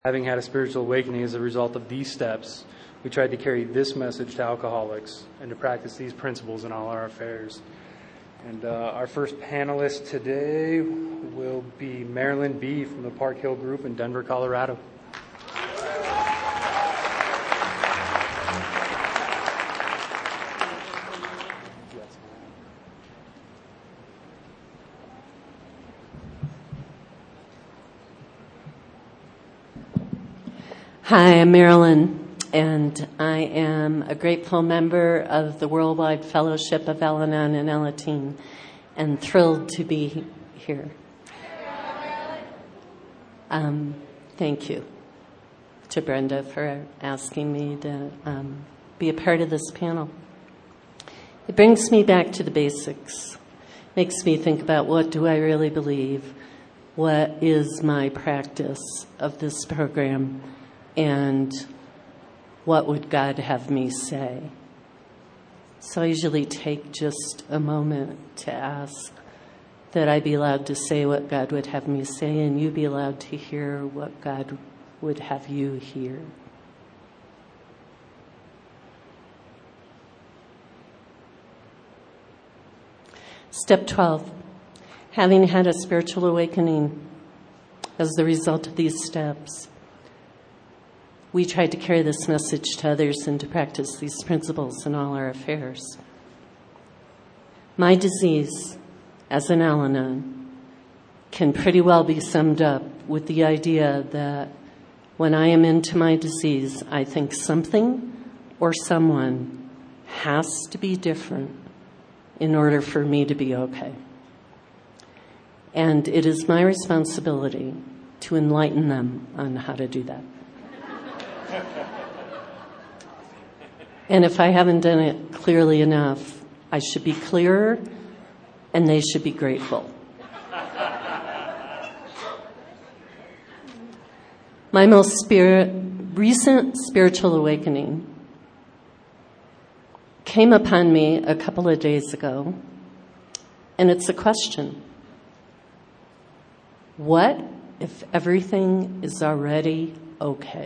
Having had a spiritual awakening as a result of these steps, we tried to carry this message to alcoholics and to practice these principles in all our affairs. And our first panelist today will be Marilyn B. from the Park Hill Group in Denver, Colorado. Hi, I'm Marilyn, and I am a grateful member of the Worldwide Fellowship of Al-Anon and Alateen, and thrilled to be here. Thank you to Brenda for asking me to be a part of this panel. It brings me back to the basics, makes me think about what do I really believe, what is my practice of this program, and what would God have me say? So I usually take just a moment to ask that I be allowed to say what God would have me say, and you be allowed to hear what God would have you hear. Step 12, having had a spiritual awakening as the result of these steps, we tried to carry this message to others and to practice these principles in all our affairs. My disease as an Al-Anon can pretty well be summed up with the idea that when I am into my disease, I think something or someone has to be different in order for me to be okay. And it is my responsibility to enlighten them on how to do that. And if I haven't done it clearly enough, I should be clearer and they should be grateful. My most recent spiritual awakening came upon me a couple of days ago, and it's a question. What if everything is already okay?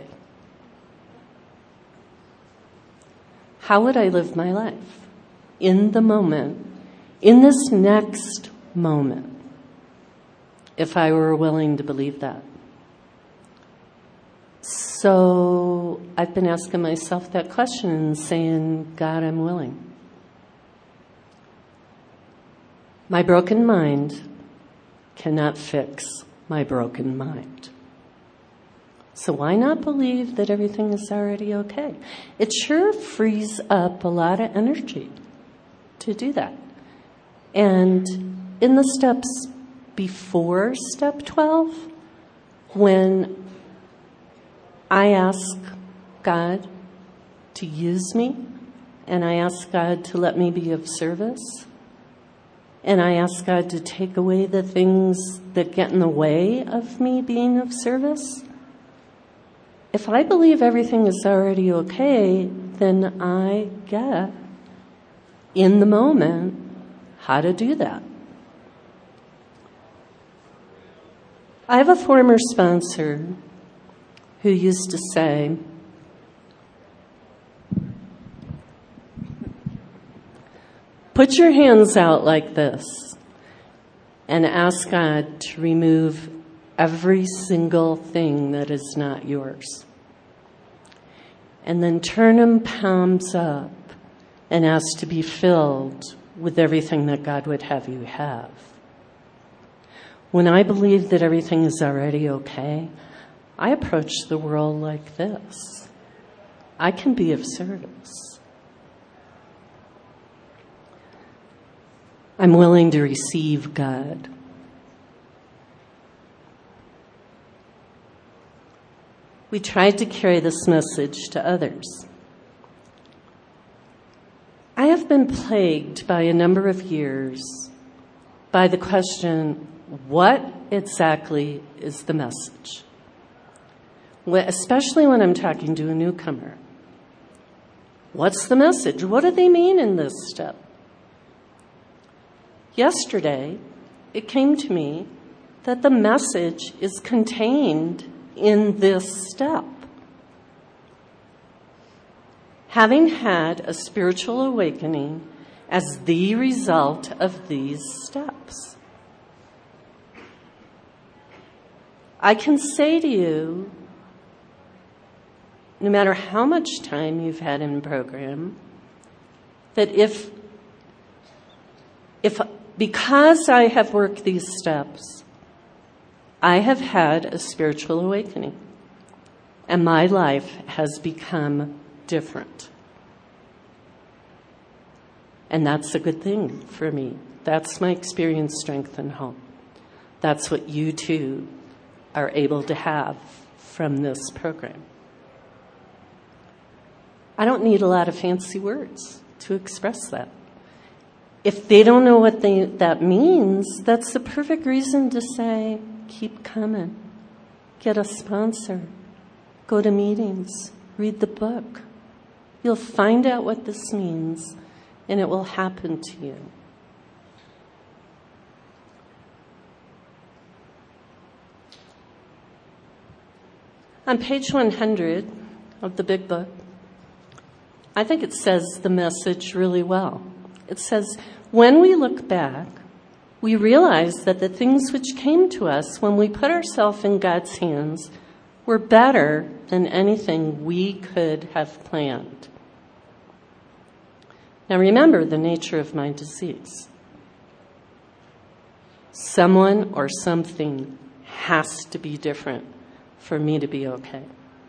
How would I live my life in the moment, in this next moment, if I were willing to believe that? So I've been asking myself that question and saying, God, I'm willing. My broken mind cannot fix my broken mind. So why not believe that everything is already okay? It sure frees up a lot of energy to do that. And in the steps before step 12, when I ask God to use me, and I ask God to let me be of service, and I ask God to take away the things that get in the way of me being of service, if I believe everything is already okay, then I get, in the moment, how to do that. I have a former sponsor who used to say, put your hands out like this and ask God to remove every single thing that is not yours. And then turn them palms up and ask to be filled with everything that God would have you have. When I believe that everything is already okay, I approach the world like this. I can be of service. I'm willing to receive God. We tried to carry this message to others. I have been plagued by a number of years by the question, what exactly is the message? Especially when I'm talking to a newcomer. What's the message? What do they mean in this step? Yesterday, it came to me that the message is contained in this step. Having had a spiritual awakening as the result of these steps, I can say to you, no matter how much time you've had in program, that if because I have worked these steps, I have had a spiritual awakening, and my life has become different. And that's a good thing for me. That's my experience, strength, and hope. That's what you too are able to have from this program. I don't need a lot of fancy words to express that. If they don't know what that means, that's the perfect reason to say, keep coming. Get a sponsor. Go to meetings. Read the book. You'll find out what this means, and it will happen to you. On page 100 of the big book, I think it says the message really well. It says, when we look back, we realize that the things which came to us when we put ourselves in God's hands were better than anything we could have planned. Now remember the nature of my disease. Someone or something has to be different for me to be okay.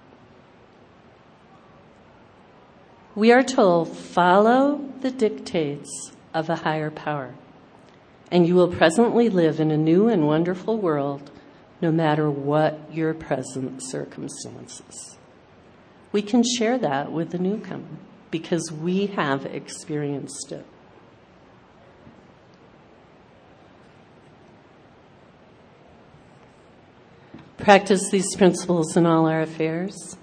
We are told, follow the dictates of a higher power, and you will presently live in a new and wonderful world, no matter what your present circumstances. We can share that with the newcomer because we have experienced it. Practice these principles in all our affairs.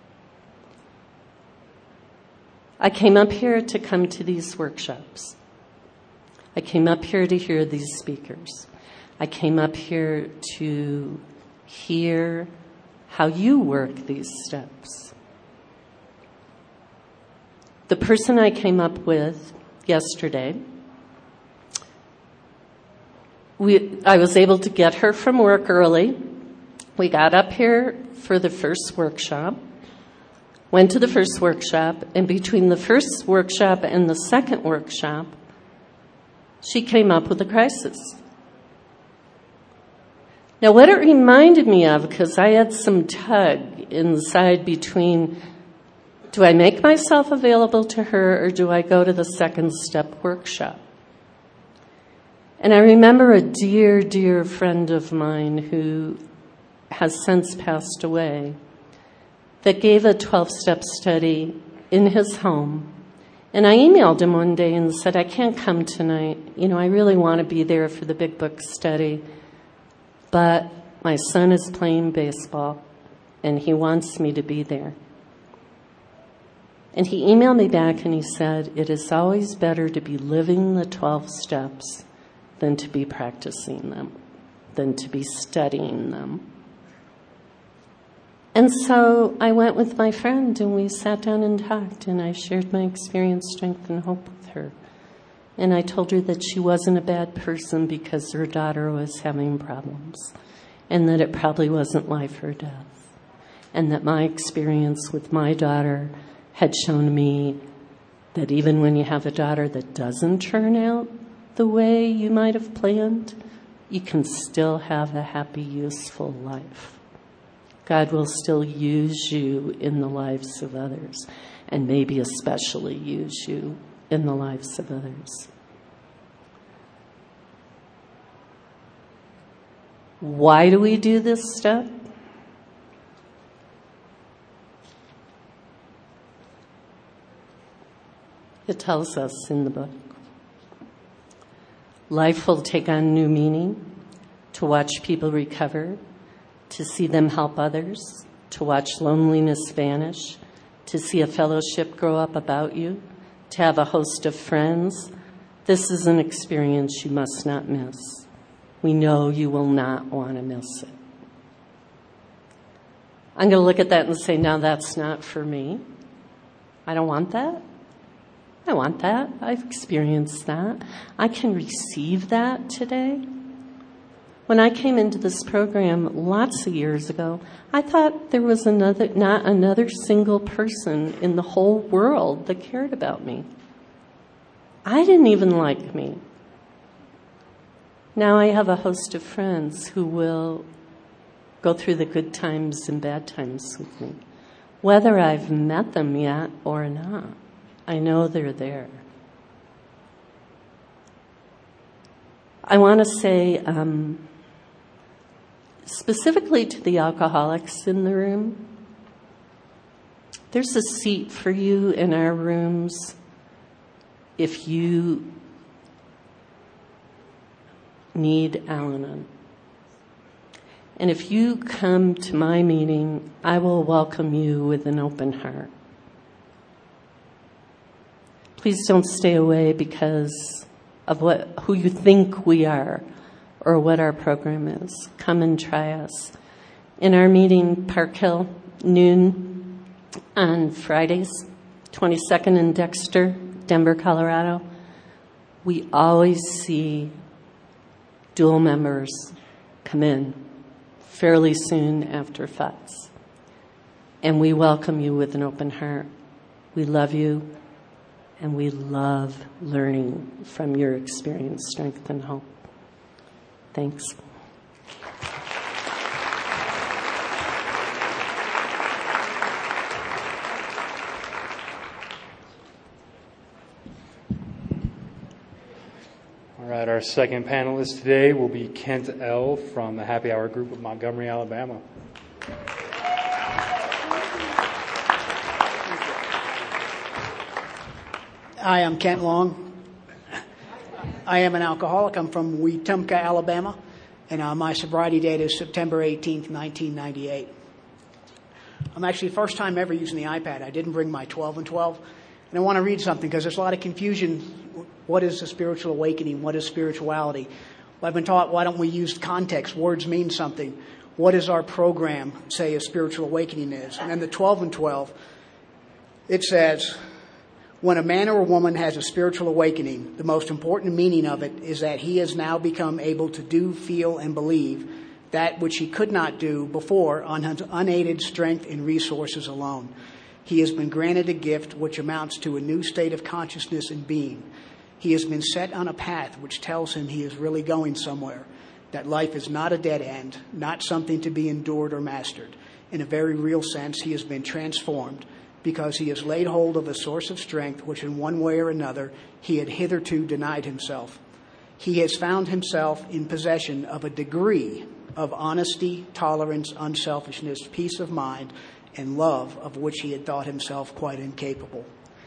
I came up here to come to these workshops. I came up here to hear these speakers. I came up here to hear how you work these steps. The person I came up with yesterday, I was able to get her from work early. We got up here for the first workshop, went to the first workshop, and between the first workshop and the second workshop, she came up with a crisis. Now, what it reminded me of, because I had some tug inside between, do I make myself available to her or do I go to the second step workshop? And I remember a dear, dear friend of mine who has since passed away that gave a 12-step study in his home. And I emailed him one day and said, I can't come tonight. I really want to be there for the big book study, but my son is playing baseball and he wants me to be there. And he emailed me back and he said, it is always better to be living the 12 steps than to be practicing them, than to be studying them. And so I went with my friend and we sat down and talked, and I shared my experience, strength, and hope with her. And I told her that she wasn't a bad person because her daughter was having problems, and that it probably wasn't life or death, and that my experience with my daughter had shown me that even when you have a daughter that doesn't turn out the way you might have planned, you can still have a happy, useful life. God will still use you in the lives of others, and maybe especially use you in the lives of others. Why do we do this step? It tells us in the book. Life will take on new meaning to watch people recover, to see them help others, to watch loneliness vanish, to see a fellowship grow up about you, to have a host of friends. This is an experience you must not miss. We know you will not want to miss it. I'm going to look at that and say, now that's not for me. I don't want that. I want that. I've experienced that. I can receive that today. When I came into this program lots of years ago, I thought there was not another single person in the whole world that cared about me. I didn't even like me. Now I have a host of friends who will go through the good times and bad times with me, whether I've met them yet or not. I know they're there. I want to say, specifically to the alcoholics in the room, there's a seat for you in our rooms if you need Al-Anon. And if you come to my meeting, I will welcome you with an open heart. Please don't stay away because of who you think we are or what our program is. Come and try us. In our meeting, Park Hill, noon on Fridays, 22nd and Dexter, Denver, Colorado, we always see dual members come in fairly soon after FUTS. And we welcome you with an open heart. We love you, and we love learning from your experience, strength, and hope. Thanks. All right, our second panelist today will be Kent L. from the Happy Hour Group of Montgomery, Alabama. Hi, I'm Kent Long. I am an alcoholic. I'm from Wetumpka, Alabama, and my sobriety date is September 18th, 1998. I'm actually the first time ever using the iPad. I didn't bring my 12 and 12, and I want to read something because there's a lot of confusion. What is a spiritual awakening? What is spirituality? Well, I've been taught, why don't we use context? Words mean something. What does our program say a spiritual awakening is? And then the 12 and 12, it says, when a man or a woman has a spiritual awakening, the most important meaning of it is that he has now become able to do, feel, and believe that which he could not do before on his unaided strength and resources alone. He has been granted a gift which amounts to a new state of consciousness and being. He has been set on a path which tells him he is really going somewhere, that life is not a dead end, not something to be endured or mastered. In a very real sense, he has been transformed because he has laid hold of a source of strength which in one way or another he had hitherto denied himself. He has found himself in possession of a degree of honesty, tolerance, unselfishness, peace of mind, and love of which he had thought himself quite incapable.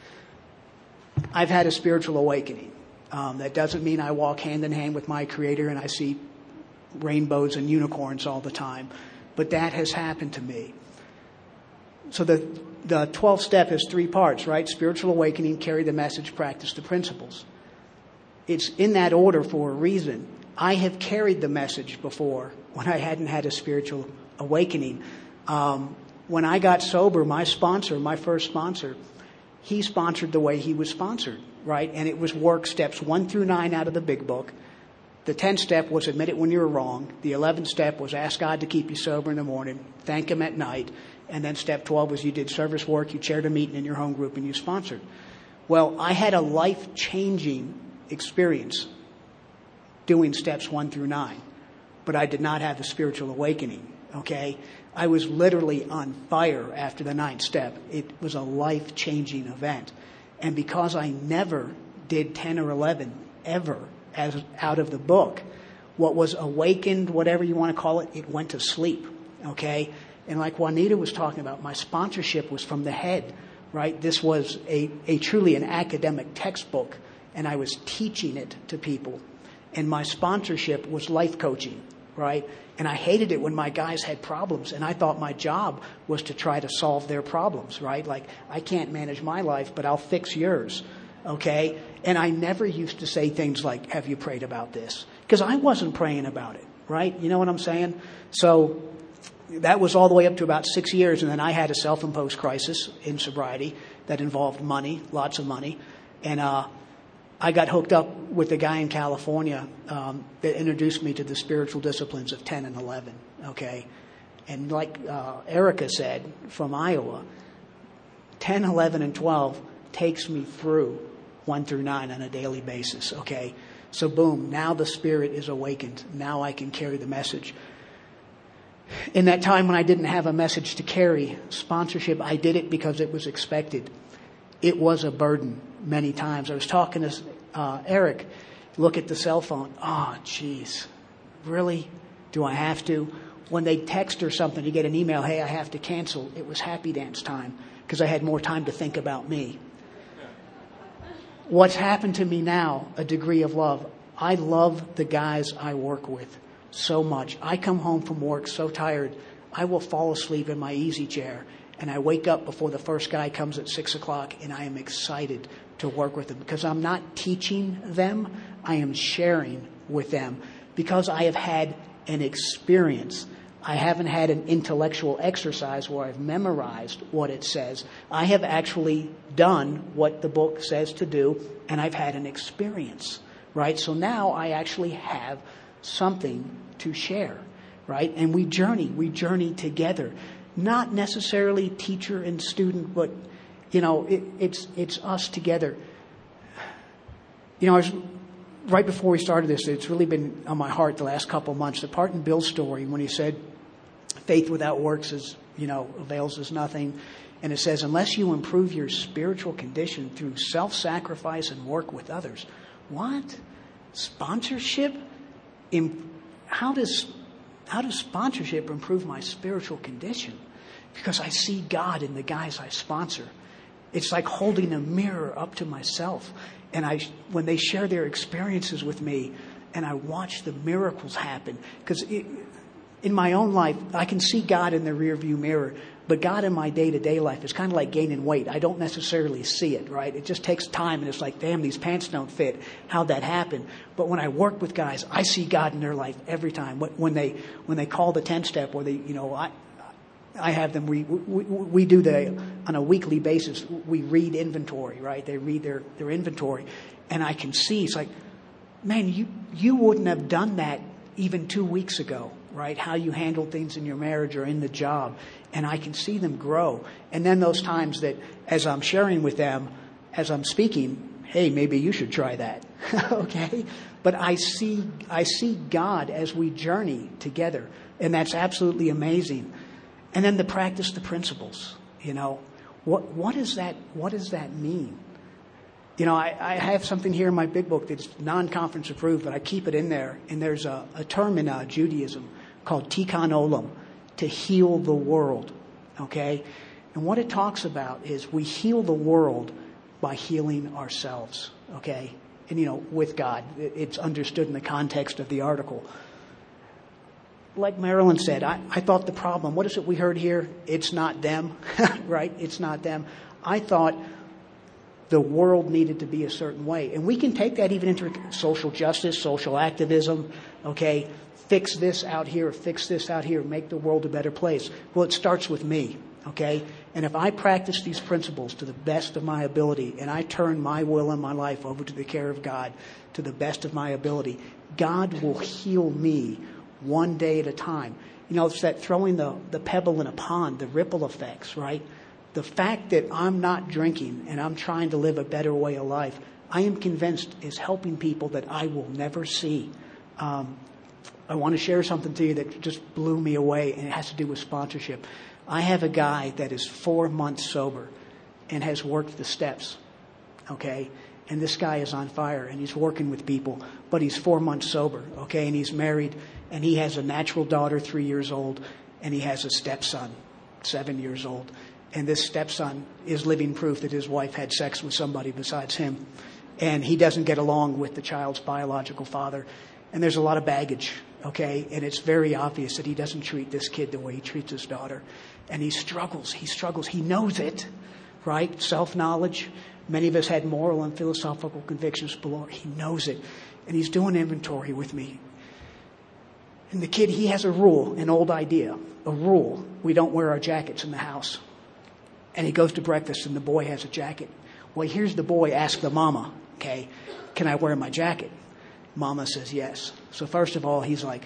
I've had a spiritual awakening. That doesn't mean I walk hand in hand with my Creator and I see rainbows and unicorns all the time, but that has happened to me. So the 12th step is 3 parts, right? Spiritual awakening, carry the message, practice the principles. It's in that order for a reason. I have carried the message before when I hadn't had a spiritual awakening. When I got sober, my first sponsor, he sponsored the way he was sponsored, right? And it was work steps 1 through 9 out of the big book. The 10th step was admit it when you were wrong. The 11th step was ask God to keep you sober in the morning, thank Him at night. And then step 12 was you did service work, you chaired a meeting in your home group, and you sponsored. Well, I had a life-changing experience doing steps 1 through 9, but I did not have a spiritual awakening, okay? I was literally on fire after the 9th step. It was a life-changing event. And because I never did 10 or 11 ever as out of the book, what was awakened, whatever you want to call it, it went to sleep, okay? And like Juanita was talking about, my sponsorship was from the head, right? This was a truly an academic textbook, and I was teaching it to people. And my sponsorship was life coaching, right? And I hated it when my guys had problems, and I thought my job was to try to solve their problems, right? Like, I can't manage my life, but I'll fix yours, okay? And I never used to say things like, have you prayed about this? Because I wasn't praying about it, right? You know what I'm saying? So that was all the way up to about 6 years, and then I had a self-imposed crisis in sobriety that involved money, lots of money, and I got hooked up with a guy in California that introduced me to the spiritual disciplines of 10 and 11, okay? And like Erica said from Iowa, 10, 11, and 12 takes me through 1 through 9 on a daily basis, okay? So boom, now the Spirit is awakened. Now I can carry the message. In that time when I didn't have a message to carry, sponsorship, I did it because it was expected. It was a burden many times. I was talking to Eric, look at the cell phone. Oh, geez, really? Do I have to? When they text or something, you get an email, hey, I have to cancel. It was happy dance time because I had more time to think about me. What's happened to me now, a degree of love. I love the guys I work with so much. I come home from work so tired, I will fall asleep in my easy chair, and I wake up before the first guy comes at 6 o'clock, and I am excited to work with them because I'm not teaching them, I am sharing with them because I have had an experience. I haven't had an intellectual exercise where I've memorized what it says. I have actually done what the book says to do, and I've had an experience, right? So now I actually have something to share, right? And we journey together. Not necessarily teacher and student, but, it's us together. Right before we started this, it's really been on my heart the last couple of months. The part in Bill's story when he said, faith without works avails us nothing. And it says, unless you improve your spiritual condition through self-sacrifice and work with others. What? Sponsorship? How does sponsorship improve my spiritual condition? Because I see God in the guys I sponsor. It's like holding a mirror up to myself. And when they share their experiences with me, and I watch the miracles happen, because in my own life, I can see God in the rearview mirror, but God in my day-to-day life is kind of like gaining weight. I don't necessarily see it, right? It just takes time, and it's like, damn, these pants don't fit. How'd that happen? But when I work with guys, I see God in their life every time. When they call the 10-step, or I have them. We do on a weekly basis. We read inventory, right? They read their inventory, and I can see it's like, man, you wouldn't have done that even 2 weeks ago, right? How you handle things in your marriage or in the job, and I can see them grow. And then those times that, as I'm sharing with them, as I'm speaking, hey, maybe you should try that, okay? But I see God as we journey together, and that's absolutely amazing. And then to practice the principles, what does that mean? I have something here in my big book that's non-conference approved, but I keep it in there. And there's a term in Judaism called tikkun olam, to heal the world, okay? And what it talks about is we heal the world by healing ourselves, okay? And, with God, it's understood in the context of the article. Like Marilyn said, I thought the problem, what is it we heard here? It's not them, right? It's not them. I thought the world needed to be a certain way. And we can take that even into social justice, social activism, okay? Fix this out here, make the world a better place. Well, it starts with me, okay? And if I practice these principles to the best of my ability, and I turn my will and my life over to the care of God to the best of my ability, God will heal me one day at a time. It's that throwing the pebble in a pond, the ripple effects, right? The fact that I'm not drinking and I'm trying to live a better way of life, I am convinced is helping people that I will never see. I want to share something to you that just blew me away, and it has to do with sponsorship. I have a guy that is 4 months sober and has worked the steps, okay? And this guy is on fire, and he's working with people, but he's 4 months sober, okay? And he's married, and he has a natural daughter, 3 years old, and he has a stepson, 7 years old. And this stepson is living proof that his wife had sex with somebody besides him. And he doesn't get along with the child's biological father. And there's a lot of baggage, okay? And it's very obvious that he doesn't treat this kid the way he treats his daughter. And he struggles. He knows it, right? Self-knowledge. Many of us had moral and philosophical convictions below. He knows it. And he's doing inventory with me. And the kid, he has a rule, an old idea, a rule. We don't wear our jackets in the house. And he goes to breakfast and the boy has a jacket. Well, here's the boy ask the mama, okay, can I wear my jacket? Mama says yes. So first of all, he's like,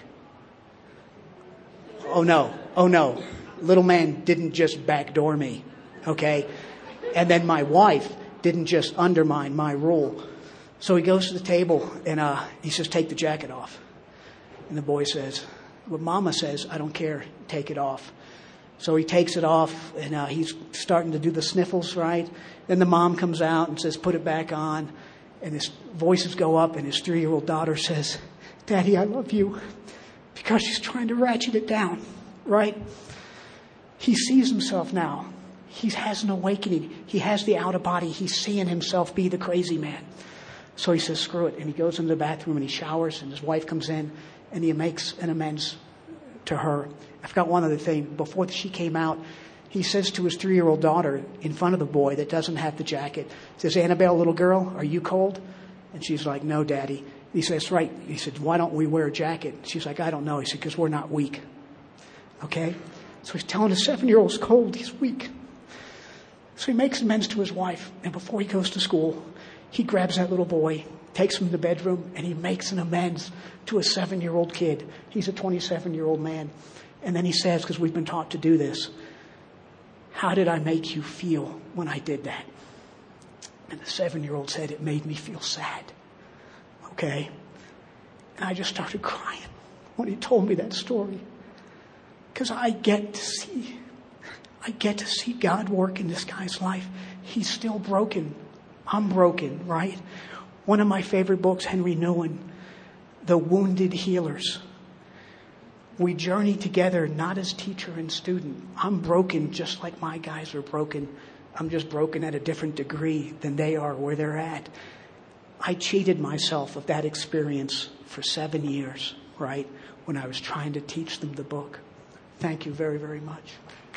oh no. Little man didn't just backdoor me, okay? And then my wife didn't just undermine my rule. So he goes to the table and he says, take the jacket off. And the boy says, well, Mama says, I don't care, take it off. So he takes it off and he's starting to do the sniffles, right? Then the mom comes out and says, put it back on. And his voices go up and his 3-year-old daughter says, Daddy, I love you. Because she's trying to ratchet it down, right? He sees himself now. He has an awakening. He has the outer body. He's seeing himself be the crazy man. So he says, screw it. And he goes into the bathroom and he showers and his wife comes in and he makes an amends to her. I forgot one other thing. Before she came out, he says to his 3-year-old daughter in front of the boy that doesn't have the jacket, says, Annabelle, little girl, are you cold? And she's like, no, Daddy. And he says, right. He said, why don't we wear a jacket? She's like, I don't know. He said, because we're not weak. Okay? So he's telling his 7-year-old he's cold. He's weak. So he makes amends to his wife. And before he goes to school, he grabs that little boy, takes him to the bedroom, and he makes an amends to a 7-year-old kid. He's a 27-year-old man. And then he says, because we've been taught to do this, how did I make you feel when I did that? And the 7-year-old said, it made me feel sad. Okay? And I just started crying when he told me that story. Because I get to see God work in this guy's life. He's still broken. I'm broken, right? One of my favorite books, Henry Nouwen, The Wounded Healers. We journey together, not as teacher and student. I'm broken just like my guys are broken. I'm just broken at a different degree than they are where they're at. I cheated myself of that experience for 7 years, right? When I was trying to teach them the book. Thank you very, very much.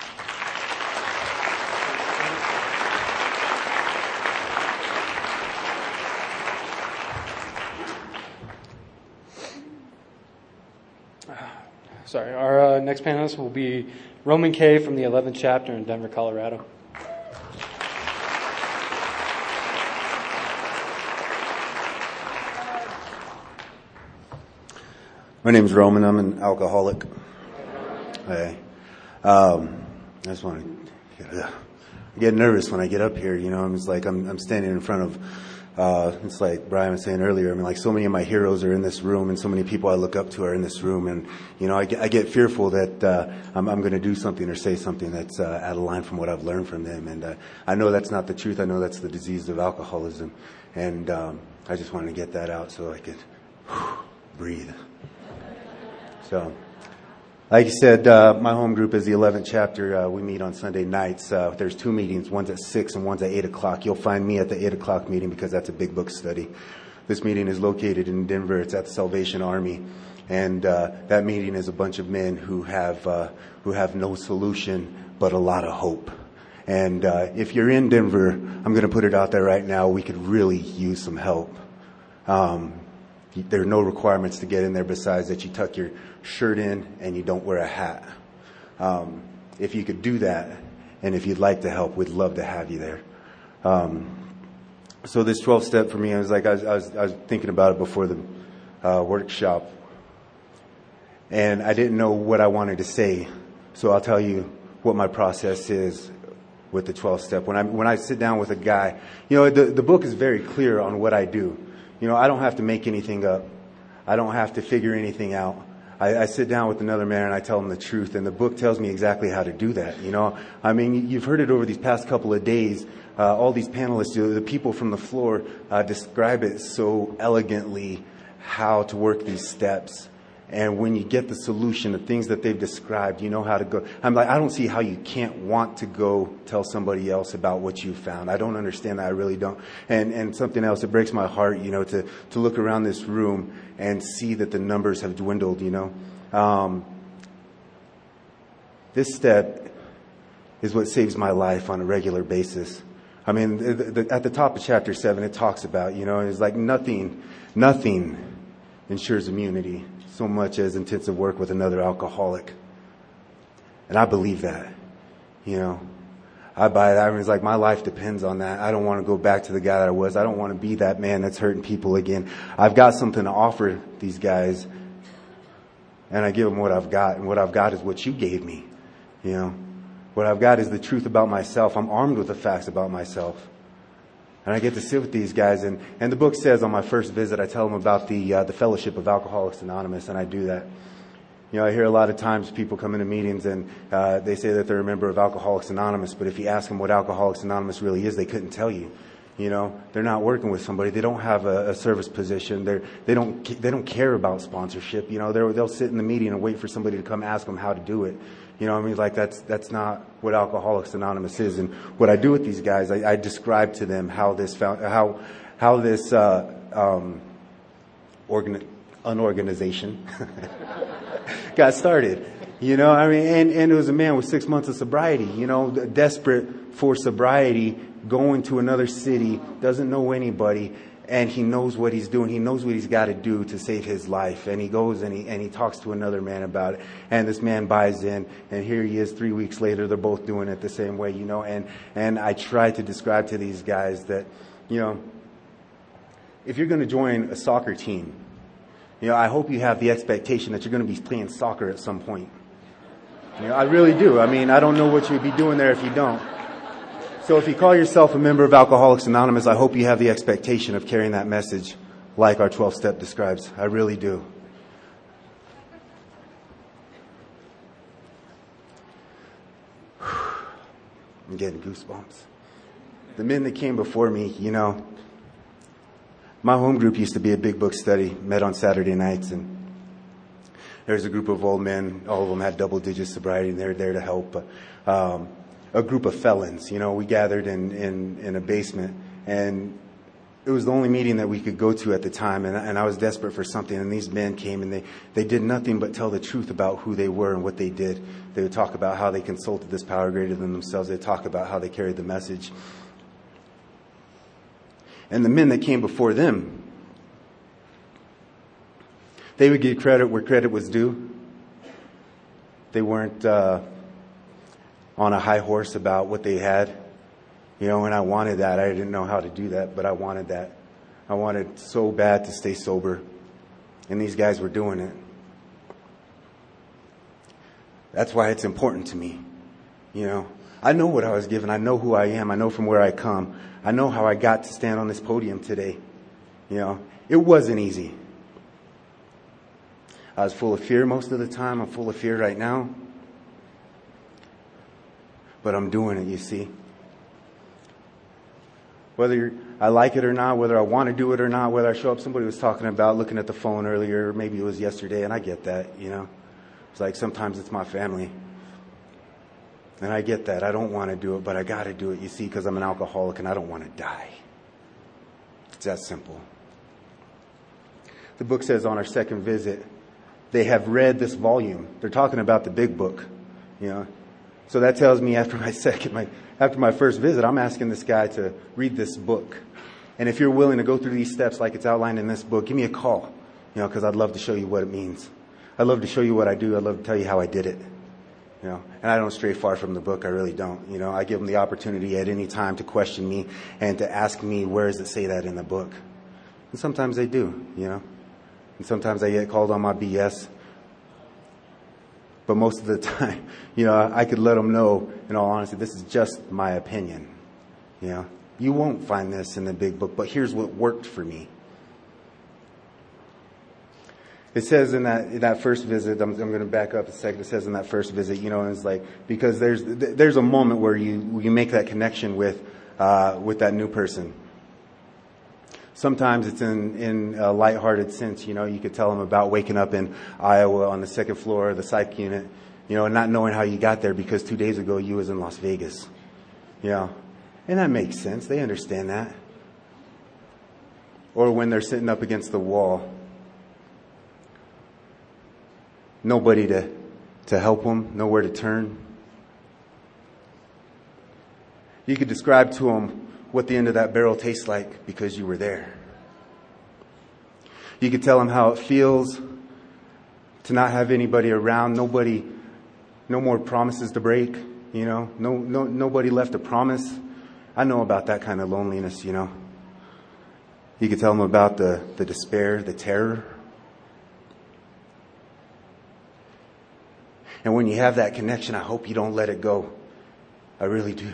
Sorry, our next panelist will be Roman K. from the 11th chapter in Denver, Colorado. My name is Roman. I'm an alcoholic. I just want to get nervous when I get up here. You know, it's like I'm standing in front of. It's like Brian was saying earlier. I mean, like so many of my heroes are in this room, and so many people I look up to are in this room. And you know, I get fearful that I'm going to do something or say something that's out of line from what I've learned from them. And I know that's not the truth. I know that's the disease of alcoholism. And I just wanted to get that out so I could breathe. So, like you said, my home group is the 11th chapter. We meet on Sunday nights. There's 2 meetings. One's at 6 and one's at 8 o'clock. You'll find me at the 8 o'clock meeting because that's a big book study. This meeting is located in Denver. It's at the Salvation Army. And that meeting is a bunch of men who have no solution but a lot of hope. And if you're in Denver, I'm going to put it out there right now, we could really use some help. There are no requirements to get in there besides that you tuck your shirt in and you don't wear a hat. If you could do that, and if you'd like to help, we'd love to have you there. So this 12 step for me, I was thinking about it before the workshop, and I didn't know what I wanted to say. So I'll tell you what my process is with the 12 step. When I sit down with a guy, you know, the book is very clear on what I do. You know, I don't have to make anything up. I don't have to figure anything out. I sit down with another man and I tell him the truth, and the book tells me exactly how to do that. You know, I mean, you've heard it over these past couple of days. All these panelists, the people from the floor, describe it so elegantly how to work these steps. And when you get the solution, the things that they've described, you know how to go. I'm like, I don't see how you can't want to go tell somebody else about what you found. I don't understand that. I really don't. And something else, it breaks my heart, you know, to look around this room and see that the numbers have dwindled, you know. This step is what saves my life on a regular basis. I mean, at the top of chapter 7, it talks about, you know, it's like nothing ensures immunity so much as intensive work with another alcoholic. And I believe that, you know. I buy that. I mean, it's like my life depends on that. I don't want to go back to the guy that I was. I don't want to be that man that's hurting people again. I've got something to offer these guys, and I give them what I've got. And what I've got is what you gave me, you know. What I've got is the truth about myself. I'm armed with the facts about myself. And I get to sit with these guys. And the book says on my first visit, I tell them about the Fellowship of Alcoholics Anonymous, and I do that. You know, I hear a lot of times people come into meetings and they say that they're a member of Alcoholics Anonymous, but if you ask them what Alcoholics Anonymous really is, they couldn't tell you. You know, they're not working with somebody. They don't have a service position. They don't care about sponsorship. You know, they'll sit in the meeting and wait for somebody to come ask them how to do it. You know what I mean? Like that's not what Alcoholics Anonymous is. And what I do with these guys, I describe to them how this unorganization got started. You know, I mean, and it was a man with 6 months of sobriety, you know, desperate for sobriety, going to another city, doesn't know anybody, and he knows what he's doing. He knows what he's got to do to save his life. And he goes and he talks to another man about it. And this man buys in, and here he is 3 weeks later. They're both doing it the same way, you know. And I try to describe to these guys that, you know, if you're going to join a soccer team, you know, I hope you have the expectation that you're going to be playing soccer at some point. You know, I really do. I mean, I don't know what you'd be doing there if you don't. So if you call yourself a member of Alcoholics Anonymous, I hope you have the expectation of carrying that message like our 12-step describes. I really do. I'm getting goosebumps. The men that came before me, you know, my home group used to be a big book study, met on Saturday nights, and there's a group of old men. All of them had double-digit sobriety, and they're there to help. A group of felons, you know, we gathered in a basement, and it was the only meeting that we could go to at the time, and I was desperate for something, and these men came, and they did nothing but tell the truth about who they were and what they did. They would talk about how they consulted this power greater than themselves. They'd talk about how they carried the message. And the men that came before them, they would give credit where credit was due. They weren't on a high horse about what they had. You know, and I wanted that. I didn't know how to do that, but I wanted that. I wanted so bad to stay sober. And these guys were doing it. That's why it's important to me. You know, I know what I was given. I know who I am. I know from where I come. I know how I got to stand on this podium today. You know, it wasn't easy. I was full of fear most of the time. I'm full of fear right now. But I'm doing it, you see. Whether I like it or not, whether I want to do it or not, whether I show up, somebody was talking about looking at the phone earlier, maybe it was yesterday, and I get that, you know. It's like sometimes it's my family. And I get that. I don't want to do it, but I got to do it, you see, because I'm an alcoholic and I don't want to die. It's that simple. The book says on our second visit, they have read this volume. They're talking about the big book, you know. So that tells me after my first visit, I'm asking this guy to read this book. And if you're willing to go through these steps like it's outlined in this book, give me a call, you know, because I'd love to show you what it means. I'd love to show you what I do. I'd love to tell you how I did it. You know, and I don't stray far from the book. I really don't. You know, I give them the opportunity at any time to question me and to ask me, where does it say that in the book? And sometimes they do, you know. And sometimes I get called on my BS. But most of the time, you know, I could let them know, in all honesty, this is just my opinion. You know, you won't find this in the big book, but here's what worked for me. It says in that first visit, I'm going to back up a second. It says in that first visit, you know, it's like, because there's a moment where you make that connection with that new person. Sometimes it's in a lighthearted sense, you know. You could tell them about waking up in Iowa on the second floor of the psych unit, you know, and not knowing how you got there because 2 days ago you was in Las Vegas, you know. And that makes sense. They understand that. Or when they're sitting up against the wall, nobody to help them, nowhere to turn. You could describe to them what the end of that barrel tastes like because you were there. You could tell them how it feels to not have anybody around, no more promises to break, nobody left a promise. I know about that kind of loneliness, You could tell them about the despair, the terror. And when you have that connection, I hope you don't let it go. I really do.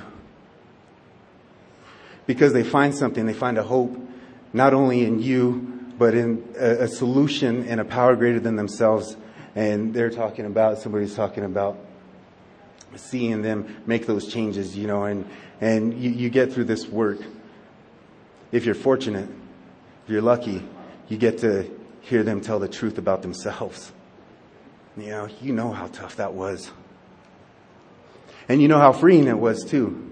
Because they find something, they find a hope, not only in you, but in a solution and a power greater than themselves. And somebody's talking about seeing them make those changes, and you get through this work. If you're fortunate, if you're lucky, you get to hear them tell the truth about themselves. You know how tough that was. And you know how freeing it was too.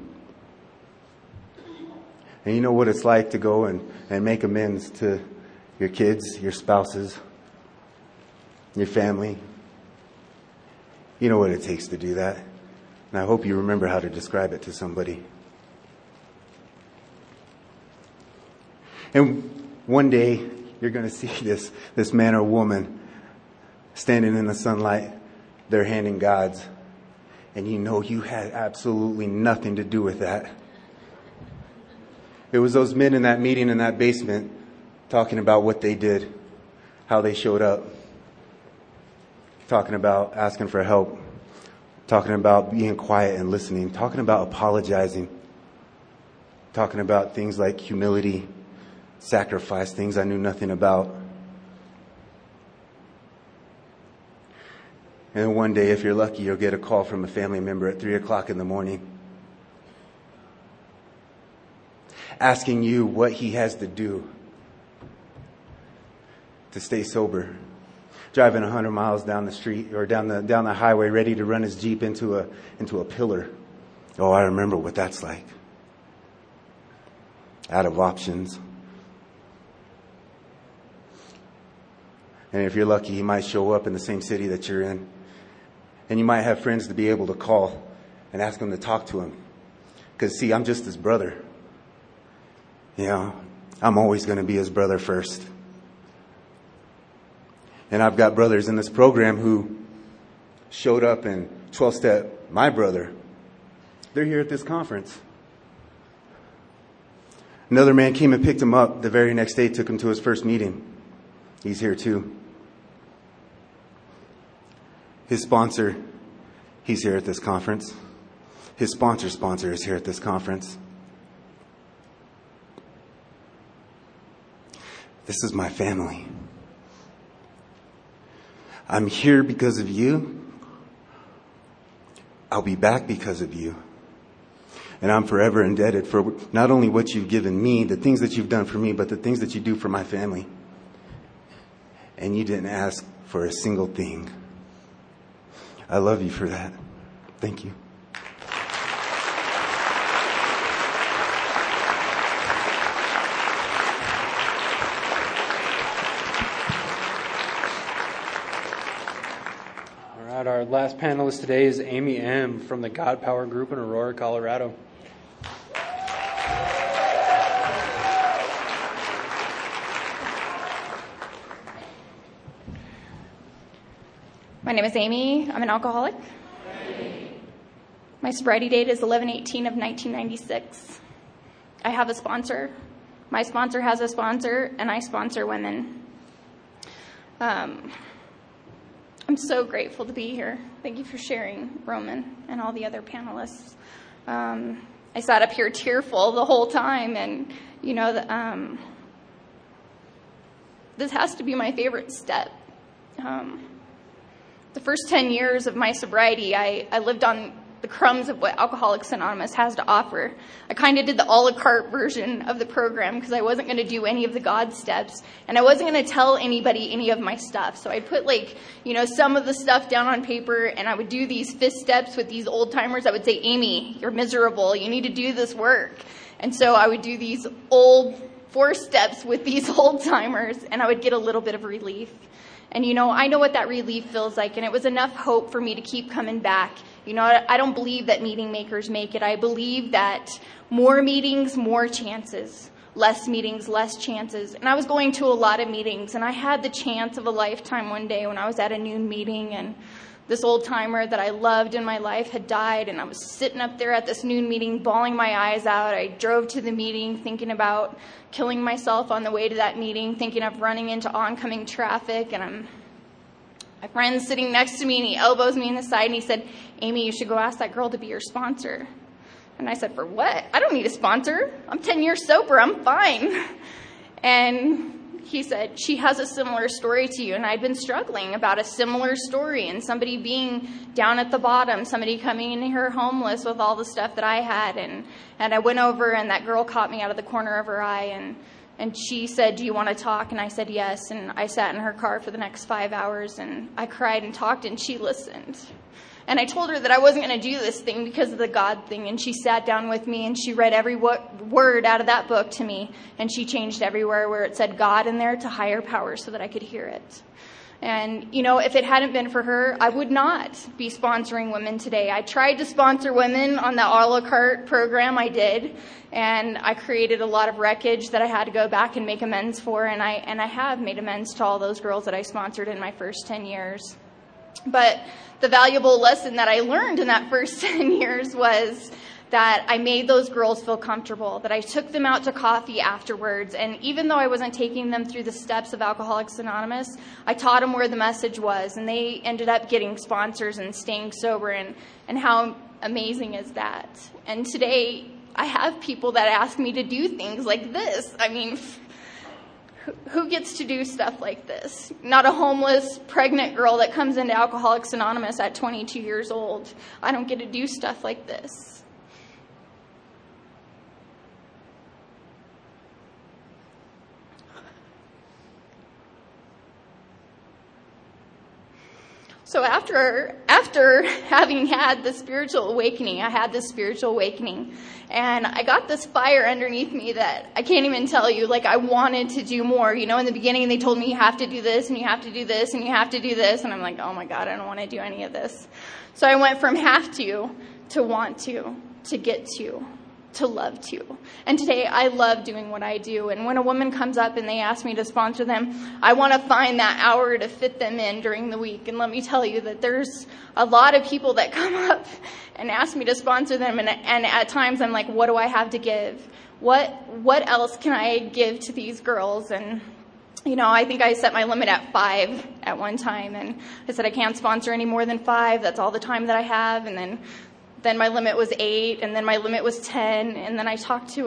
And you know what it's like to go and make amends to your kids, your spouses, your family. You know what it takes to do that. And I hope you remember how to describe it to somebody. And one day, you're going to see this man or woman standing in the sunlight, their hand in God's. And you had absolutely nothing to do with that. It was those men in that meeting in that basement talking about what they did, how they showed up, talking about asking for help, talking about being quiet and listening, talking about apologizing, talking about things like humility, sacrifice, things I knew nothing about. And one day, if you're lucky, you'll get a call from a family member at 3:00 in the morning asking you what he has to do to stay sober. Driving 100 miles down the street or down the highway, ready to run his Jeep into a pillar. Oh, I remember what that's like. Out of options. And if you're lucky, he might show up in the same city that you're in. And you might have friends to be able to call and ask him to talk to him. Because, see, I'm just his brother. I'm always going to be his brother first. And I've got brothers in this program who showed up in 12-step, my brother. They're here at this conference. Another man came and picked him up the very next day, took him to his first meeting. He's here too. His sponsor, he's here at this conference. His sponsor is here at this conference. This is my family. I'm here because of you. I'll be back because of you. And I'm forever indebted for not only what you've given me, the things that you've done for me, but the things that you do for my family. And you didn't ask for a single thing. I love you for that. Thank you. All right, our last panelist today is Amy M. from the God Power Group in Aurora, Colorado. My name is Amy. I'm an alcoholic. My sobriety date is 11/18 of 1996. I have a sponsor. My sponsor has a sponsor, and I sponsor women. I'm so grateful to be here. Thank you for sharing, Roman, and all the other panelists. I sat up here tearful the whole time, and, this has to be my favorite step. The first 10 years of my sobriety, I lived on the crumbs of what Alcoholics Anonymous has to offer. I kind of did the a la carte version of the program because I wasn't going to do any of the God steps, and I wasn't going to tell anybody any of my stuff. So I'd put some of the stuff down on paper, and I would do these 5 steps with these old timers. I would say, Amy, you're miserable. You need to do this work. And so I would do these old 4 steps with these old timers, and I would get a little bit of relief. And, I know what that relief feels like, and it was enough hope for me to keep coming back. I don't believe that meeting makers make it. I believe that more meetings, more chances. less meetings, less chances. And I was going to a lot of meetings, and I had the chance of a lifetime one day when I was at a noon meeting, and this old timer that I loved in my life had died, and I was sitting up there at this noon meeting bawling my eyes out. I drove to the meeting thinking about killing myself on the way to that meeting, thinking of running into oncoming traffic, and my friend's sitting next to me, and he elbows me in the side, and he said, "Amy, you should go ask that girl to be your sponsor." And I said, "For what? I don't need a sponsor. I'm 10 years sober. I'm fine." And he said, "She has a similar story to you." And I'd been struggling about a similar story and somebody being down at the bottom, somebody coming in here homeless with all the stuff that I had. And I went over, and that girl caught me out of the corner of her eye, and she said, "Do you want to talk?" And I said, "Yes." And I sat in her car for the next 5 hours, and I cried and talked, and she listened. And I told her that I wasn't going to do this thing because of the God thing. And she sat down with me, and she read every word out of that book to me. And she changed everywhere where it said God in there to higher power so that I could hear it. And, if it hadn't been for her, I would not be sponsoring women today. I tried to sponsor women on the a la carte program. I did. And I created a lot of wreckage that I had to go back and make amends for. And I have made amends to all those girls that I sponsored in my first 10 years. But the valuable lesson that I learned in that first 10 years was that I made those girls feel comfortable, that I took them out to coffee afterwards. And even though I wasn't taking them through the steps of Alcoholics Anonymous, I taught them where the message was. And they ended up getting sponsors and staying sober. And how amazing is that? And today, I have people that ask me to do things like this. I mean, who gets to do stuff like this? Not a homeless, pregnant girl that comes into Alcoholics Anonymous at 22 years old. I don't get to do stuff like this. So after having had the spiritual awakening, I had this spiritual awakening. And I got this fire underneath me that I can't even tell you. Like, I wanted to do more. In the beginning, they told me you have to do this, and you have to do this, and you have to do this. And I'm like, oh, my God, I don't want to do any of this. So I went from have to want to get to love to. And today, I love doing what I do. And when a woman comes up and they ask me to sponsor them, I want to find that hour to fit them in during the week. And let me tell you that there's a lot of people that come up and ask me to sponsor them. And at times, I'm like, what do I have to give? What else can I give to these girls? And I think I set my limit at 5 at one time. And I said, I can't sponsor any more than 5. That's all the time that I have. And then my limit was 8, and then my limit was 10, and then I talked to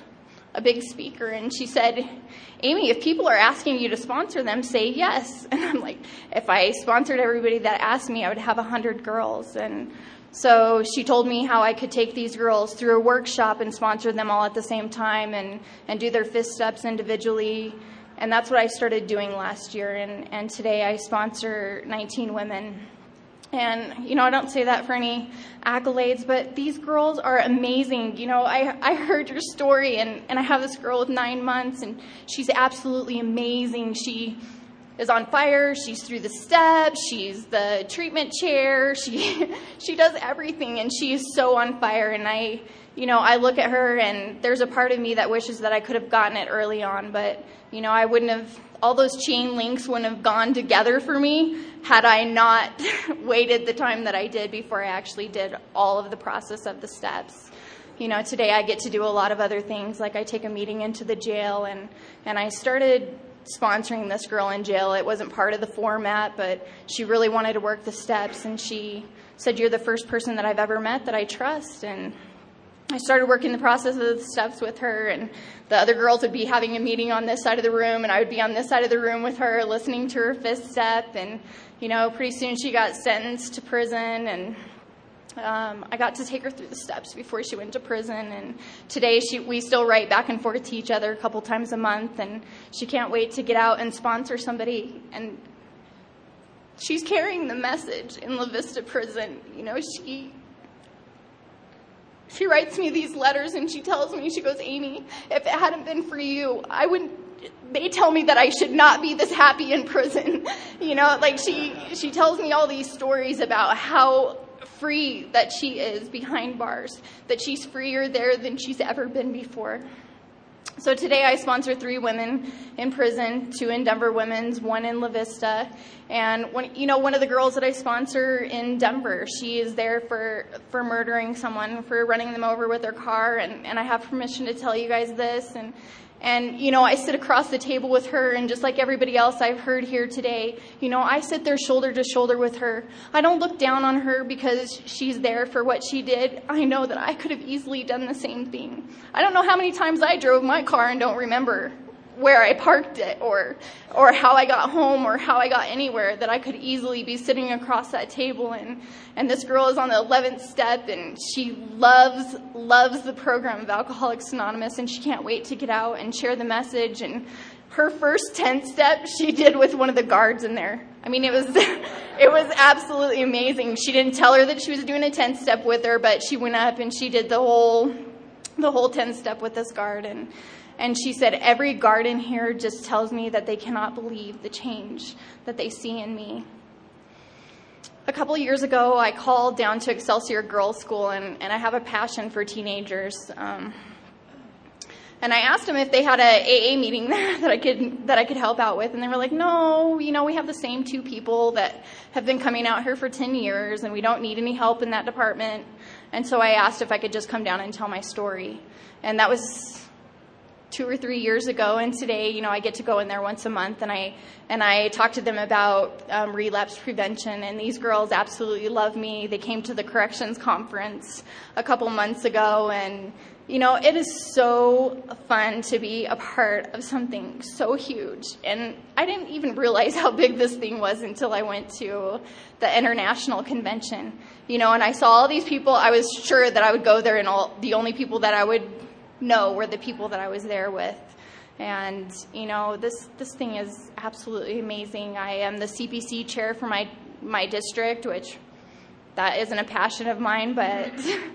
a big speaker, and she said, Amy, if people are asking you to sponsor them, say yes. And I'm like, if I sponsored everybody that asked me, I would have 100 girls. And so she told me how I could take these girls through a workshop and sponsor them all at the same time and do their fifth steps individually. And that's what I started doing last year, and today I sponsor 19 women. And, I don't say that for any accolades, but these girls are amazing. I heard your story, and I have this girl with 9 months, and she's absolutely amazing. She is on fire. She's through the steps. She's the treatment chair. She does everything, and she is so on fire. And I look at her, and there's a part of me that wishes that I could have gotten it early on, but, I wouldn't have, all those chain links wouldn't have gone together for me had I not waited the time that I did before I actually did all of the process of the steps. Today I get to do a lot of other things, like I take a meeting into the jail, and I started sponsoring this girl in jail. It wasn't part of the format, but she really wanted to work the steps, and she said, you're the first person that I've ever met that I trust. And I started working the process of the steps with her, and the other girls would be having a meeting on this side of the room, and I would be on this side of the room with her listening to her fifth step. And, pretty soon she got sentenced to prison, and I got to take her through the steps before she went to prison. And today we still write back and forth to each other a couple times a month, and she can't wait to get out and sponsor somebody. And she's carrying the message in La Vista prison. She writes me these letters, and she tells me, she goes, Amy, if it hadn't been for you, they tell me that I should not be this happy in prison. She tells me all these stories about how free that she is behind bars, that she's freer there than she's ever been before. So today I sponsor 3 women in prison, 2 in Denver Women's, 1 in La Vista. And one of the girls that I sponsor in Denver, she is there for murdering someone, for running them over with their car. And I have permission to tell you guys this. And I sit across the table with her, and just like everybody else I've heard here today, I sit there shoulder to shoulder with her. I don't look down on her because she's there for what she did. I know that I could have easily done the same thing. I don't know how many times I drove my car and don't remember where I parked it or how I got home or how I got anywhere, that I could easily be sitting across that table. And this girl is on the 11th step, and she loves the program of Alcoholics Anonymous, and she can't wait to get out and share the message. And her first 10th step she did with one of the guards in there. I mean, it was absolutely amazing. She didn't tell her that she was doing a 10th step with her, but she went up and she did the whole 10th step with this guard. And she said, every guard in here just tells me that they cannot believe the change that they see in me. A couple years ago, I called down to Excelsior Girls School, and I have a passion for teenagers. And I asked them if they had a AA meeting there that I could help out with, and they were like, no, we have the same 2 people that have been coming out here for 10 years, and we don't need any help in that department. And so I asked if I could just come down and tell my story. And that was 2 or 3 years ago, and today, I get to go in there once a month, and I talk to them about relapse prevention. And these girls absolutely love me. They came to the corrections conference a couple months ago, and it is so fun to be a part of something so huge. And I didn't even realize how big this thing was until I went to the international convention. And I saw all these people. I was sure that I would go there, and the only people that I would know were the people that I was there with. And, this thing is absolutely amazing. I am the CPC chair for my district, which that isn't a passion of mine, but,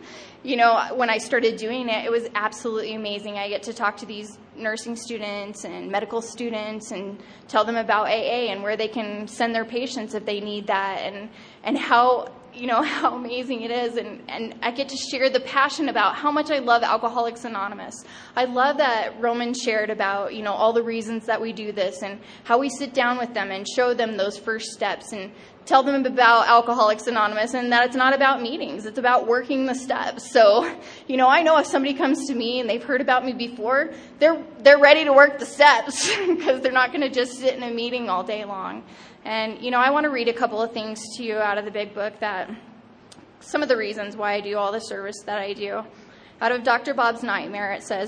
when I started doing it, it was absolutely amazing. I get to talk to these nursing students and medical students and tell them about AA and where they can send their patients if they need that, and how amazing it is. And I get to share the passion about how much I love Alcoholics Anonymous. I love that Roman shared about, all the reasons that we do this, and how we sit down with them and show them those first steps and tell them about Alcoholics Anonymous, and that it's not about meetings. It's about working the steps. So, I know if somebody comes to me and they've heard about me before, they're ready to work the steps because they're not going to just sit in a meeting all day long. And, I want to read a couple of things to you out of the big book, that some of the reasons why I do all the service that I do. Out of Dr. Bob's Nightmare, it says,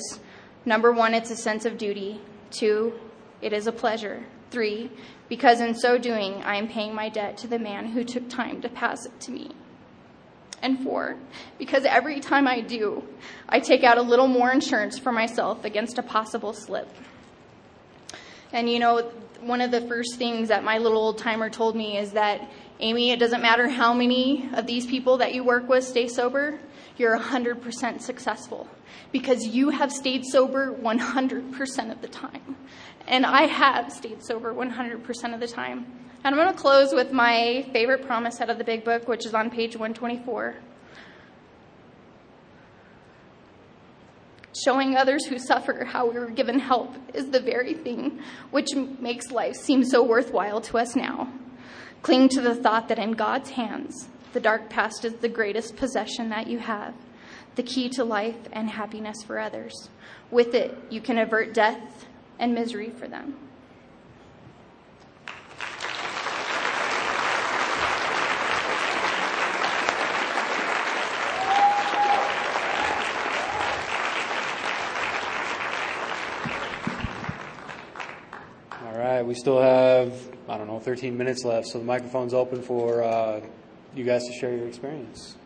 1, it's a sense of duty. 2, it is a pleasure. 3, because in so doing, I am paying my debt to the man who took time to pass it to me. And 4, because every time I do, I take out a little more insurance for myself against a possible slip. And, one of the first things that my little old timer told me is that, Amy, it doesn't matter how many of these people that you work with stay sober, you're 100% successful because you have stayed sober 100% of the time. And I have stayed sober 100% of the time. And I'm going to close with my favorite promise out of the big book, which is on page 124. Showing others who suffer how we were given help is the very thing which makes life seem so worthwhile to us now. Cling to the thought that in God's hands, the dark past is the greatest possession that you have, the key to life and happiness for others. With it, you can avert death and misery for them. We still have, 13 minutes left, so the microphone's open for you guys to share your experience.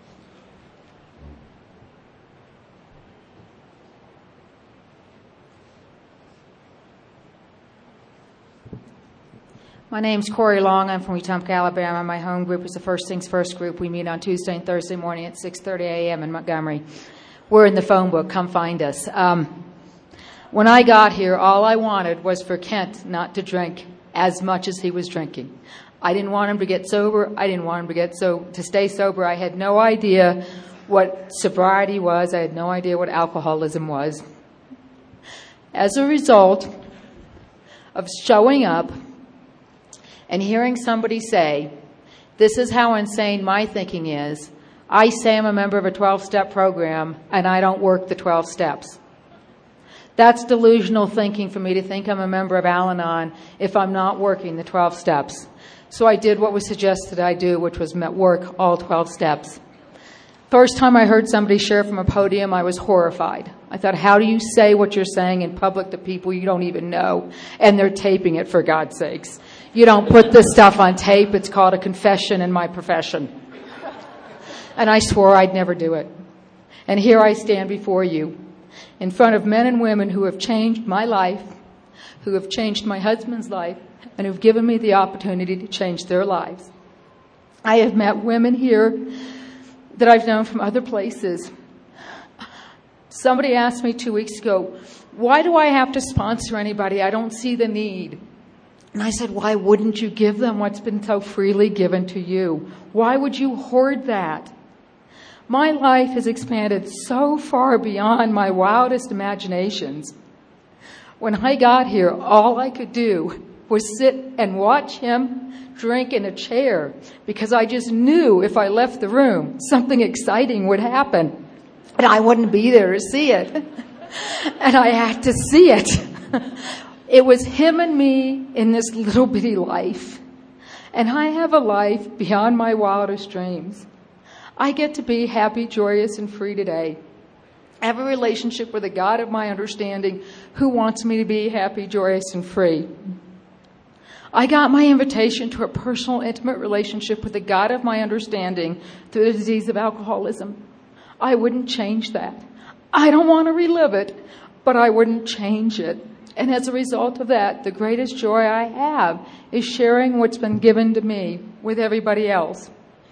My name's Corey Long. I'm from Wetumpka, Alabama. My home group is the First Things First group. We meet on Tuesday and Thursday morning at 6:30 a.m. in Montgomery. We're in the phone book. Come find us. When I got here, all I wanted was for Kent not to drink as much as he was drinking. I didn't want him to get sober. I didn't want him to stay sober. I had no idea what sobriety was. I had no idea what alcoholism was. As a result of showing up and hearing somebody say, this is how insane my thinking is, I say I'm a member of a 12-step program and I don't work the 12 steps. That's delusional thinking for me to think I'm a member of Al-Anon if I'm not working the 12 steps. So I did what was suggested I do, which was work all 12 steps. First time I heard somebody share from a podium, I was horrified. I thought, how do you say what you're saying in public to people you don't even know? And they're taping it, for God's sakes. You don't put this stuff on tape. It's called a confession in my profession. And I swore I'd never do it. And here I stand before you, in front of men and women who have changed my life, who have changed my husband's life, and who've given me the opportunity to change their lives. I have met women here that I've known from other places. Somebody asked me 2 weeks ago, why do I have to sponsor anybody? I don't see the need. And I said, why wouldn't you give them what's been so freely given to you? Why would you hoard that? My life has expanded so far beyond my wildest imaginations. When I got here, all I could do was sit and watch him drink in a chair because I just knew if I left the room, something exciting would happen. And I wouldn't be there to see it. And I had to see it. It was him and me in this little bitty life. And I have a life beyond my wildest dreams. I get to be happy, joyous, and free today. I have a relationship with the God of my understanding who wants me to be happy, joyous, and free. I got my invitation to a personal, intimate relationship with the God of my understanding through the disease of alcoholism. I wouldn't change that. I don't want to relive it, but I wouldn't change it. And as a result of that, the greatest joy I have is sharing what's been given to me with everybody else.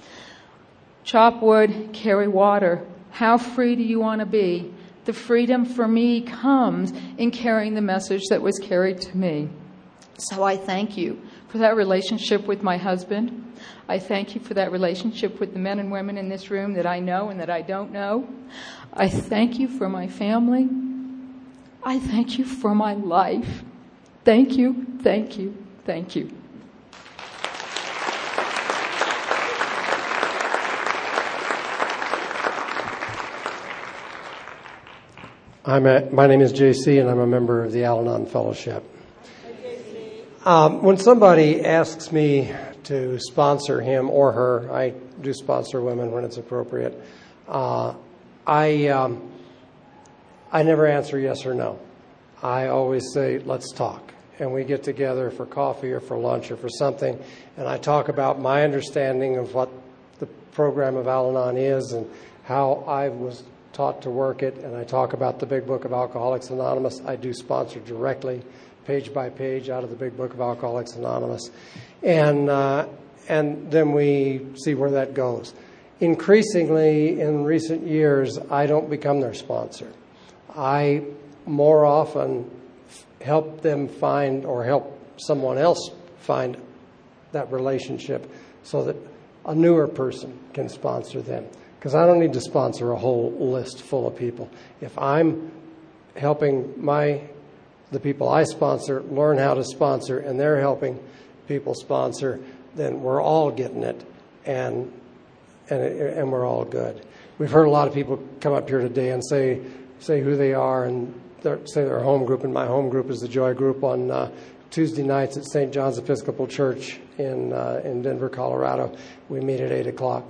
Chop wood, carry water. How free do you want to be? The freedom for me comes in carrying the message that was carried to me. So I thank you for that relationship with my husband. I thank you for that relationship with the men and women in this room that I know and that I don't know. I thank you for my family. I thank you for my life. Thank you, thank you, thank you. My name is JC, and I'm a member of the Al-Anon Fellowship. When somebody asks me to sponsor him or her, I do sponsor women when it's appropriate, I never answer yes or no. I always say, let's talk. And we get together for coffee or for lunch or for something, and I talk about my understanding of what the program of Al-Anon is and how I was taught to work it, and I talk about the Big Book of Alcoholics Anonymous. I do sponsor directly, page by page, out of the Big Book of Alcoholics Anonymous. And then we see where that goes. Increasingly, in recent years, I don't become their sponsor. I more often help them find or help someone else find that relationship so that a newer person can sponsor them. Because I don't need to sponsor a whole list full of people. If I'm helping the people I sponsor learn how to sponsor, and they're helping people sponsor, then we're all getting it, and we're all good. We've heard a lot of people come up here today and say who they are and say their home group, and my home group is the Joy Group on Tuesday nights at St. John's Episcopal Church in Denver, Colorado. We meet at 8 o'clock.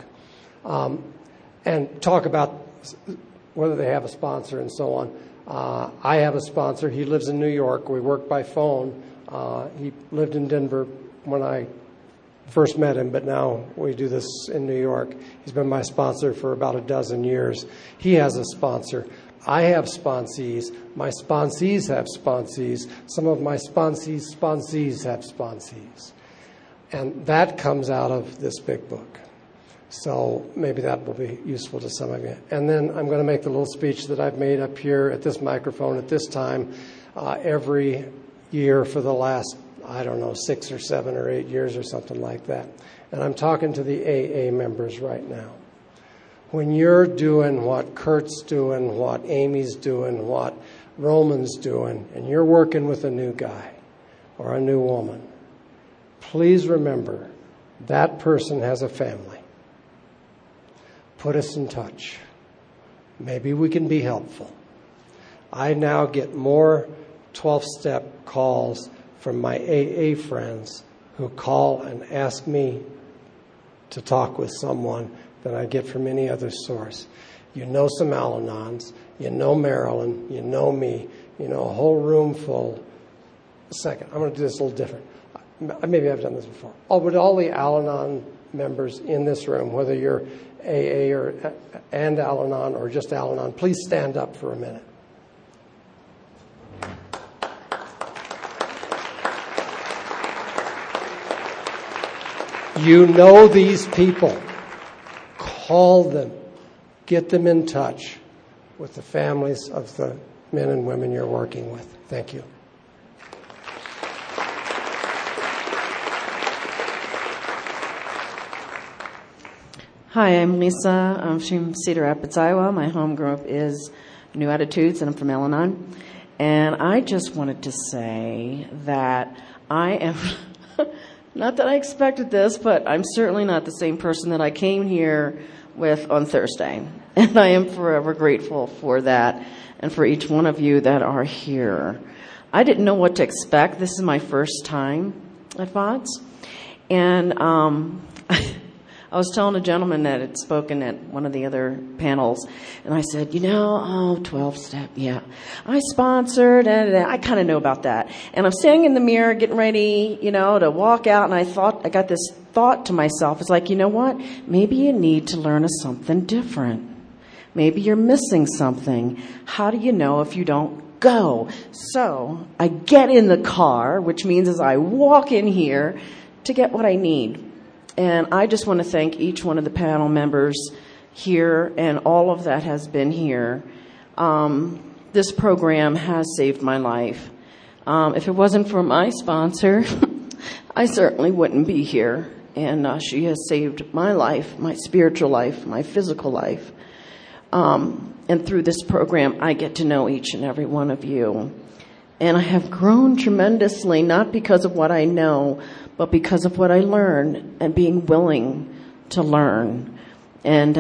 And talk about whether they have a sponsor and so on. I have a sponsor. He lives in New York. We work by phone. He lived in Denver when I first met him, but now we do this in New York. He's been my sponsor for about a dozen years. He has a sponsor. I have sponsees. My sponsees have sponsees. Some of my sponsees have sponsees. And that comes out of this big book. So maybe that will be useful to some of you. And then I'm going to make the little speech that I've made up here at this microphone at this time every year for the last, 6 or 7 or 8 years or something like that. And I'm talking to the AA members right now. When you're doing what Kurt's doing, what Amy's doing, what Roman's doing, and you're working with a new guy or a new woman, please remember that person has a family. Put us in touch. Maybe we can be helpful. I now get more 12-step calls from my AA friends who call and ask me to talk with someone than I get from any other source. You know some Al-Anons, you know Marilyn, you know me, you know a whole room full. A second, I'm going to do this a little different. Maybe I've done this before. Would all the Al-Anon members in this room, whether you're AA and Al-Anon or just Al-Anon, please stand up for a minute. You know these people. Call them. Get them in touch with the families of the men and women you're working with. Thank you. Hi, I'm Lisa. I'm from Cedar Rapids, Iowa. My home group is New Attitudes, and I'm from Al-Anon. And I just wanted to say that I am, not that I expected this, but I'm certainly not the same person that I came here with on Thursday. And I am forever grateful for that and for each one of you that are here. I didn't know what to expect. This is my first time at VODS. And I was telling a gentleman that had spoken at one of the other panels, and I said, 12-step, yeah. I sponsored, and I kind of know about that. And I'm standing in the mirror getting ready, to walk out, and I got this thought to myself. It's like, you know what? Maybe you need to learn something different. Maybe you're missing something. How do you know if you don't go? So I get in the car, which means as I walk in here to get what I need. And I just want to thank each one of the panel members here and all of that has been here. This program has saved my life. If it wasn't for my sponsor, I certainly wouldn't be here. And she has saved my life, my spiritual life, my physical life. And through this program, I get to know each and every one of you. And I have grown tremendously, not because of what I know, but because of what I learn and being willing to learn. And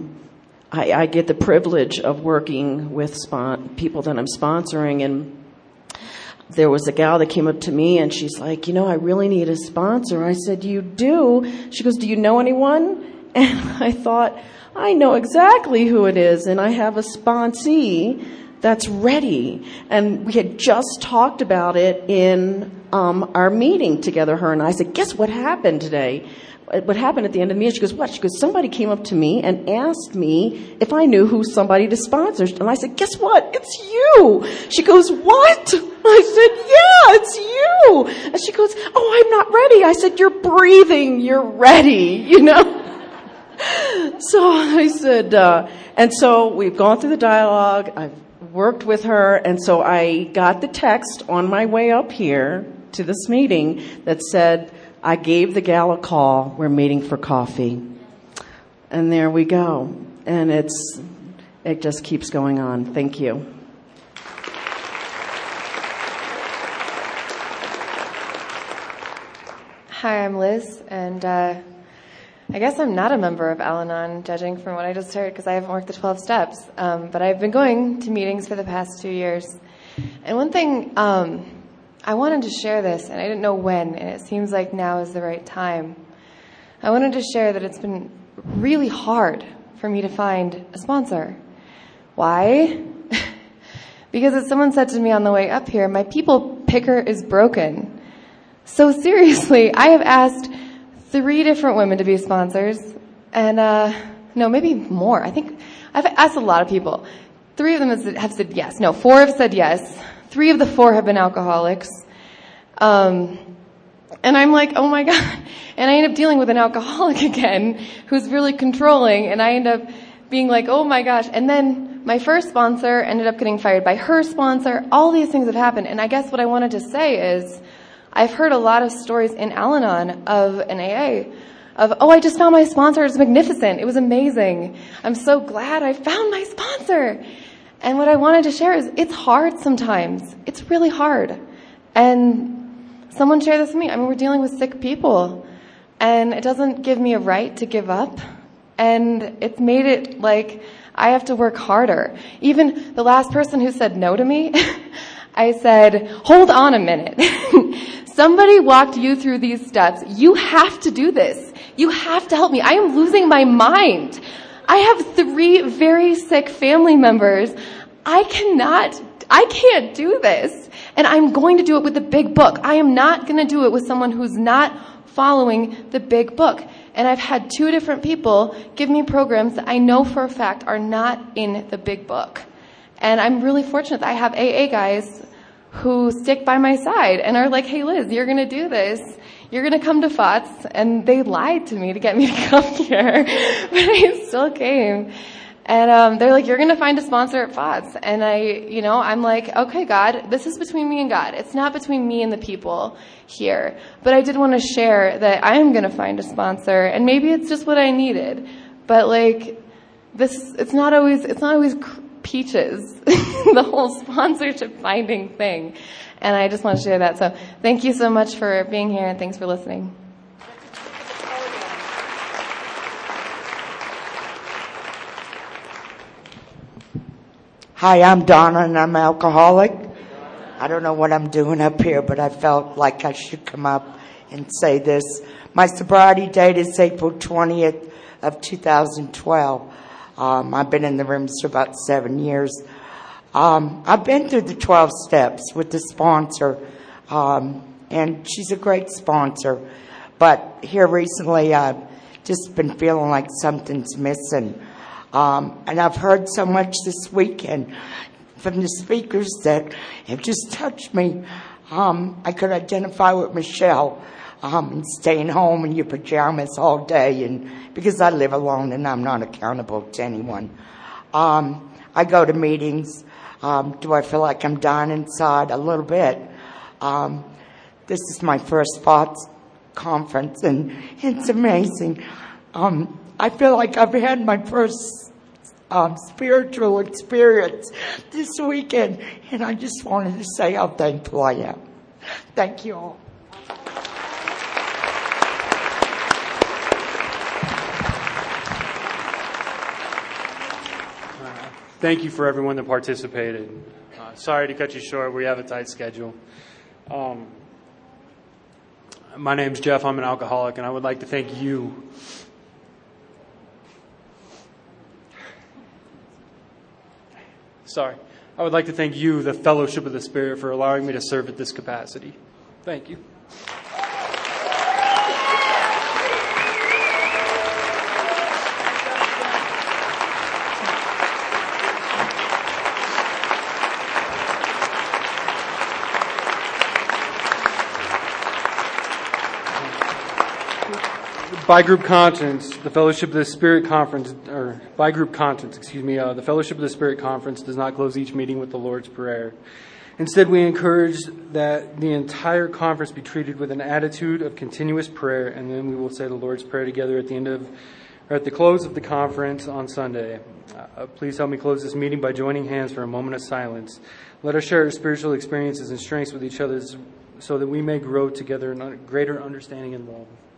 I get the privilege of working with people that I'm sponsoring. And there was a gal that came up to me and she's like, I really need a sponsor. I said, you do? She goes, do you know anyone? And I thought, I know exactly who it is. And I have a sponsee that's ready. And we had just talked about it in our meeting together, her and I. Said, guess what happened today? What happened at the end of the meeting? She goes, what? She goes, somebody came up to me and asked me if I knew who somebody to sponsor. And I said, guess what? It's you. She goes, what? I said, yeah, it's you. And she goes, oh, I'm not ready. I said, you're breathing. You're ready, So I said, and so we've gone through the dialogue. I've worked with her, and so I got the text on my way up here to this meeting that said, I gave the gal a call, we're meeting for coffee. And there we go. And it just keeps going on. Thank you. Hi, I'm Liz, and I guess I'm not a member of Al-Anon, judging from what I just heard, because I haven't worked the 12 steps. But I've been going to meetings for the past 2 years. And one thing, I wanted to share this, and I didn't know when, and it seems like now is the right time. I wanted to share that it's been really hard for me to find a sponsor. Why? Because as someone said to me on the way up here, my people picker is broken. So seriously, I have asked 3 different women to be sponsors, and no, maybe more. I think I've asked a lot of people. 3 of them have said yes. No, 4 have said yes. 3 of the 4 have been alcoholics. And I'm like, oh my God. And I end up dealing with an alcoholic again who's really controlling, and I end up being like, oh my gosh. And then my first sponsor ended up getting fired by her sponsor. All these things have happened, and I guess what I wanted to say is I've heard a lot of stories in Al-Anon of an AA of, oh, I just found my sponsor. It's magnificent. It was amazing. I'm so glad I found my sponsor. And what I wanted to share is it's hard sometimes. It's really hard. And someone shared this with me. I mean, we're dealing with sick people. And it doesn't give me a right to give up. And it's made it like I have to work harder. Even the last person who said no to me, I said, hold on a minute. Somebody walked you through these steps. You have to do this. You have to help me. I am losing my mind. I have 3 very sick family members. I can't do this. And I'm going to do it with the big book. I am not going to do it with someone who's not following the big book. And I've had 2 different people give me programs that I know for a fact are not in the big book. And I'm really fortunate that I have AA guys who stick by my side and are like, hey, Liz, you're going to do this. You're going to come to FOTS. And they lied to me to get me to come here. But I still came. And they're like, you're going to find a sponsor at FOTS. And I'm like, okay, God, this is between me and God. It's not between me and the people here. But I did want to share that I am going to find a sponsor. And maybe it's just what I needed. But like, it's not always peaches, the whole sponsorship finding thing. And I just want to share that. So thank you so much for being here, and thanks for listening. Hi, I'm Donna, and I'm alcoholic. I don't know what I'm doing up here, but I felt like I should come up and say this. My sobriety date is April 20th of 2012. I've been in the rooms for about 7 years. I've been through the 12 steps with the sponsor, and she's a great sponsor. But here recently, I've just been feeling like something's missing. And I've heard so much this weekend from the speakers that have just touched me. I could identify with Michelle, and staying home in your pajamas all day, and because I live alone and I'm not accountable to anyone. I go to meetings. Do I feel like I'm dying inside? A little bit. This is my first FOTS conference, and it's amazing. I feel like I've had my first spiritual experience this weekend, and I just wanted to say how thankful I am. Thank you all. Thank you for everyone that participated. Sorry to cut you short. We have a tight schedule. My name's Jeff. I'm an alcoholic, and I would like to thank you. I would like to thank you, the Fellowship of the Spirit, for allowing me to serve at this capacity. Thank you. By group conscience, the Fellowship of the Spirit Conference, or by group conscience, the Fellowship of the Spirit Conference does not close each meeting with the Lord's Prayer. Instead, we encourage that the entire conference be treated with an attitude of continuous prayer, and then we will say the Lord's Prayer together at the close of the conference on Sunday. Please help me close this meeting by joining hands for a moment of silence. Let us share our spiritual experiences and strengths with each other so that we may grow together in greater understanding and love.